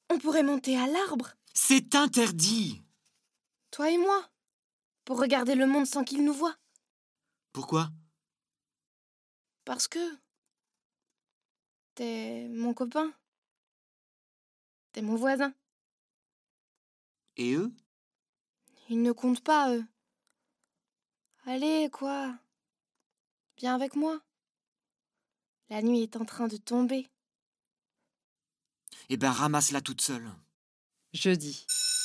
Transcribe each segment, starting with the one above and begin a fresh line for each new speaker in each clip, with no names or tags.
On pourrait monter à l'arbre,
C'est interdit.
toi et moi, pour regarder le monde sans qu'il nous voie.
Pourquoi?
Parce que t'es mon copain. T'es mon voisin.
Et eux?
Ils ne comptent pas, eux. Allez, quoi. Viens avec moi. La nuit est en train de tomber.
Eh ben, ramasse-la toute seule.
Jeudi.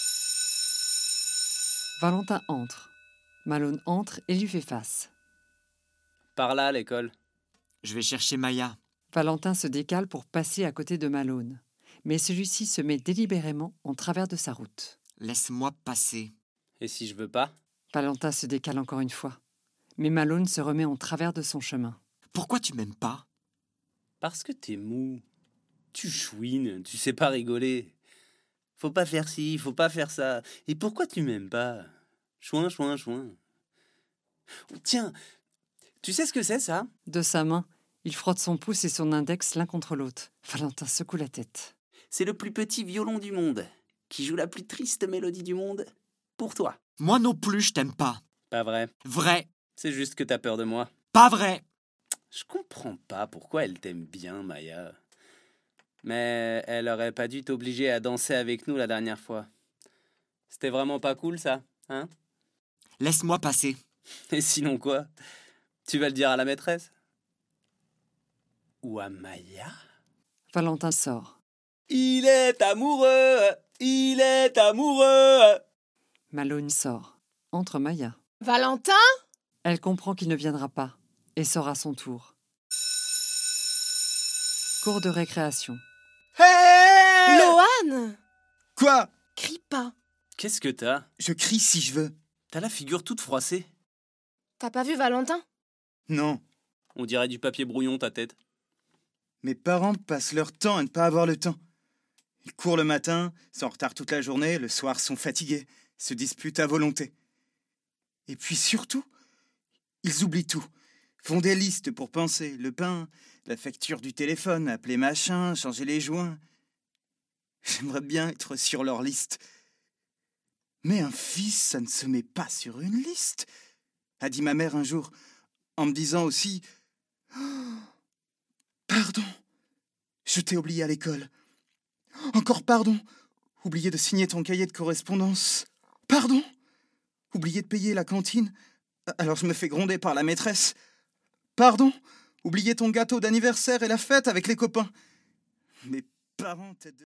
Valentin entre. Malone entre et lui fait face.
Par là, l'école.
Je vais chercher Maya.
Valentin se décale pour passer à côté de Malone. Mais celui-ci se met délibérément en travers de sa route.
Laisse-moi passer.
Et si je veux pas?
Valentin se décale encore une fois. Mais Malone se remet en travers de son chemin.
Pourquoi tu m'aimes pas?
Parce que t'es mou. Tu chouines, tu sais pas rigoler. Faut pas faire ci, faut pas faire ça. Et pourquoi tu m'aimes pas? Chouin, chouin, chouin. Tiens, tu sais ce que c'est, ça?
De sa main, il frotte son pouce et son index l'un contre l'autre. Valentin secoue la tête.
C'est le plus petit violon du monde, qui joue la plus triste mélodie du monde, pour toi.
Moi non plus, je t'aime pas.
Pas vrai.
Vrai.
C'est juste que t'as peur de moi.
Pas vrai.
Je comprends pas pourquoi elle t'aime bien, Maya. Mais elle aurait pas dû t'obliger à danser avec nous la dernière fois. C'était vraiment pas cool, ça, hein?
Laisse-moi passer.
Et sinon quoi? Tu vas le dire à la maîtresse? Ou à Maya?
Valentin sort.
Il est amoureux! Il est amoureux!
Malone sort. Entre Maya.
Valentin?
Elle comprend qu'il ne viendra pas et sort à son tour. Cours de récréation.
Hé!
Lohan!
Quoi?
Crie pas.
Qu'est-ce que t'as?
Je crie si je veux.
T'as la figure toute froissée.
T'as pas vu Valentin?
Non.
On dirait du papier brouillon, ta tête.
Mes parents passent leur temps à ne pas avoir le temps. Ils courent le matin, sont en retard toute la journée, le soir sont fatigués, se disputent à volonté. Et puis surtout, ils oublient tout. Font des listes pour penser, le pain, la facture du téléphone, appeler machin, changer les joints. J'aimerais bien être sur leur liste. Mais un fils, ça ne se met pas sur une liste, a dit ma mère un jour, en me disant aussi « Oh, pardon, je t'ai oublié à l'école. Encore pardon, oublié de signer ton cahier de correspondance. Pardon, oublié de payer la cantine, alors je me fais gronder par la maîtresse. Pardon, oublié ton gâteau d'anniversaire et la fête avec les copains. Mes parents, tête de...